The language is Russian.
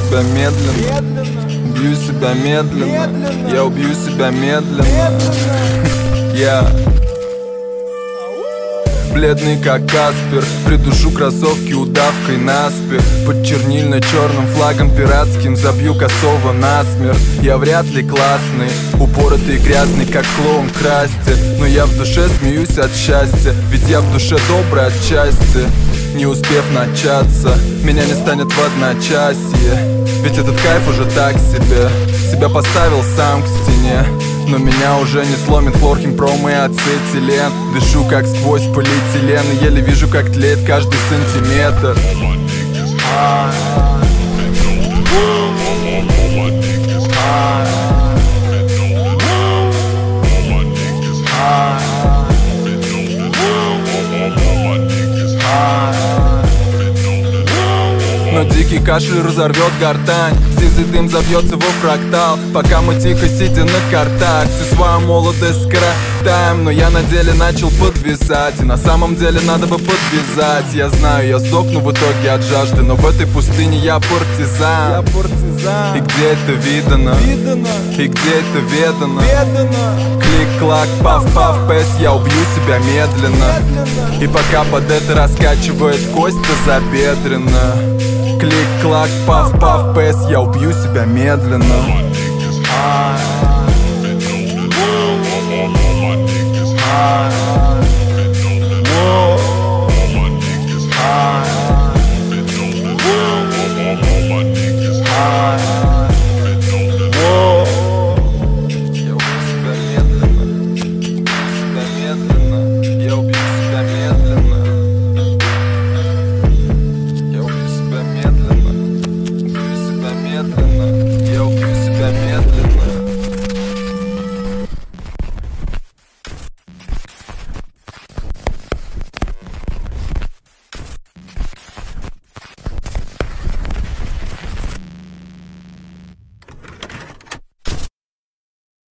себя медленно, убью себя медленно, я убью себя медленно. Бледный как Каспер, придушу кроссовки удавкой наспех. Под чернильно-черным флагом пиратским забью косого насмерть. Я вряд ли классный, упоротый и грязный, как клоун Красти, но я в душе смеюсь от счастья, ведь я в душе добрый отчасти. Не успев начаться, меня не станет в одночасье, ведь этот кайф уже так себе. Себя поставил сам к стене, но меня уже не сломит хлорхимпром и ацетилен. Дышу как сквозь полиэтилен и еле вижу, как тлеет каждый сантиметр. Но дикий кашель разорвет гортань, сизый дым забьется во фрактал, пока мы тихо сидя на картах всю свою молодость скоротаем. Но я на деле начал подвисать, и на самом деле надо бы подвязать. Я знаю, я сдохну в итоге от жажды, но в этой пустыне я партизан. И где это видано? И где это ведано? Клик-клак, паф-паф, пэс, я убью себя медленно. И пока под это раскачивает кость-то забедренно. Клик-клак, паф-паф, пэс, я убью себя медленно. Ah